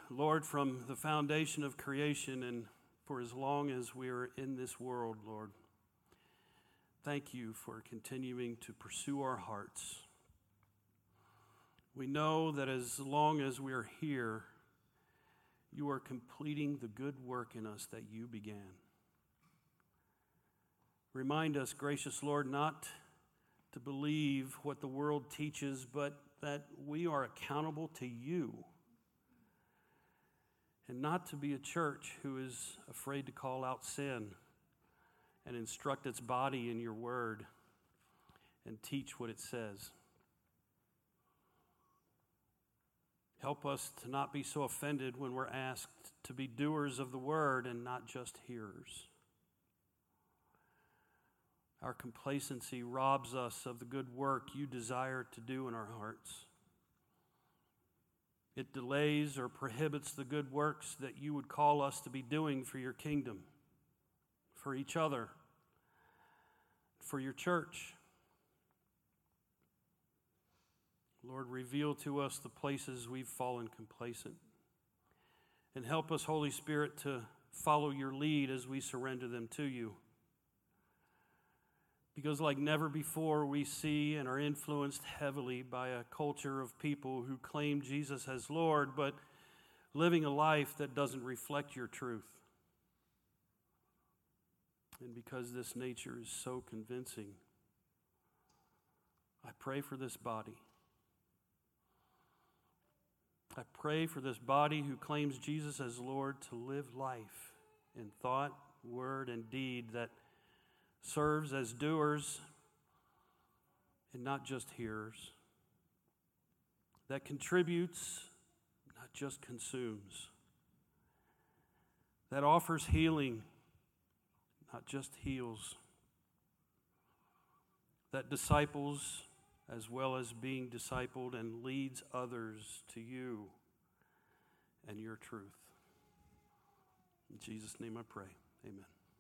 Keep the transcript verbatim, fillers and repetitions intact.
Lord, from the foundation of creation and for as long as we are in this world, Lord. Thank you for continuing to pursue our hearts. We know that as long as we are here, you are completing the good work in us that you began. Remind us, gracious Lord, not to believe what the world teaches, but that we are accountable to you. And not to be a church who is afraid to call out sin and instruct its body in your word and teach what it says. Help us to not be so offended when we're asked to be doers of the word and not just hearers. Our complacency robs us of the good work you desire to do in our hearts. It delays or prohibits the good works that you would call us to be doing for your kingdom, for each other, for your church. Lord, reveal to us the places we've fallen complacent. And help us, Holy Spirit, to follow your lead as we surrender them to you. Because like never before, we see and are influenced heavily by a culture of people who claim Jesus as Lord, but living a life that doesn't reflect your truth. And because this nature is so convincing, I pray for this body. I pray for this body who claims Jesus as Lord to live life in thought, word, and deed that serves as doers and not just hearers, that contributes, not just consumes, that offers healing, not just heals, that disciples as well as being discipled and leads others to you and your truth. In Jesus' name I pray, amen.